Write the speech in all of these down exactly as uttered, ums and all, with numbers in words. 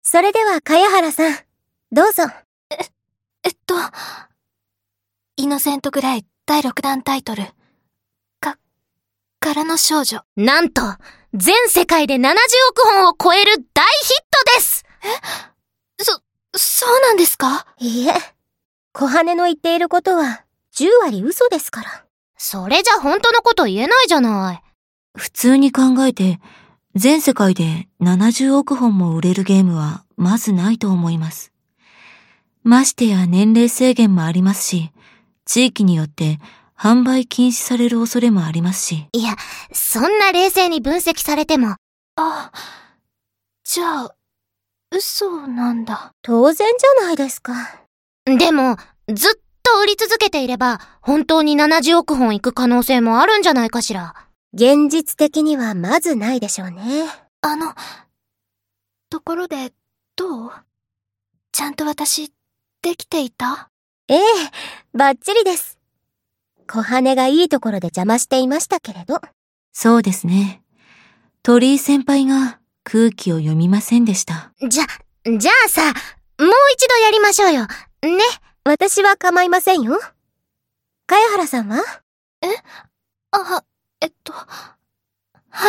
それでは、茅原さん、どうぞ。 え、えっと、イノセントグレイだいろくだんタイトル、か、からの少女。 なんと、全世界でななじゅうおくほんを超える大ヒットです。 え、そ、そうなんですか？ いいえ、小羽の言っていることはじゅうわり嘘ですから。 それじゃ本当のこと言えないじゃない。 普通に考えて、全世界でななじゅうおくほんも売れるゲームはまずないと思います。ましてや年齢制限もありますし、地域によって販売禁止される恐れもありますし。 いや、そんな冷静に分析されても。 あ、じゃあ、嘘なんだ。 当然じゃないですか。 でも、ずっと売り続けていれば、本当にななじゅうおくほんいく可能性もあるんじゃないかしら。 現実的にはまずないでしょうね。 あの、ところで、どう？ちゃんと私、できていた？ ええ、バッチリです。小羽がいいところで邪魔していましたけれど。 そうですね。鳥居先輩が空気を読みませんでした。 じゃ、じゃあさ、もう一度やりましょうよ。ね。 私は構いませんよ。茅原さんは？ え？あ、えっと、はい。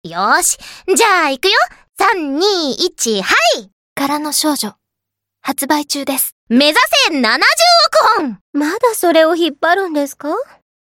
よーし。じゃあ行くよ。さん、に、いち、はい。 からの少女、発売中です。 目指せななじゅうおくほん。 まだそれを引っ張るんですか？